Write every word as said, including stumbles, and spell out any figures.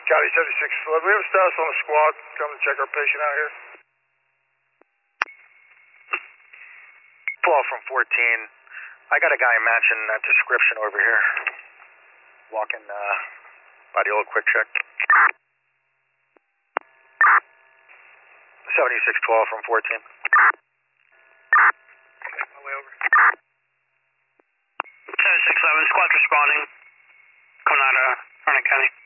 County seventy-six flood. We have a status on the squad. Come and check our patient out here. twelve from fourteen. I got a guy matching that description over here. Walking uh, by the old quick check. seventy-six twelve from fourteen. Okay, my way over. seventy-six eleven, squad's responding. Coming out of Harnett County.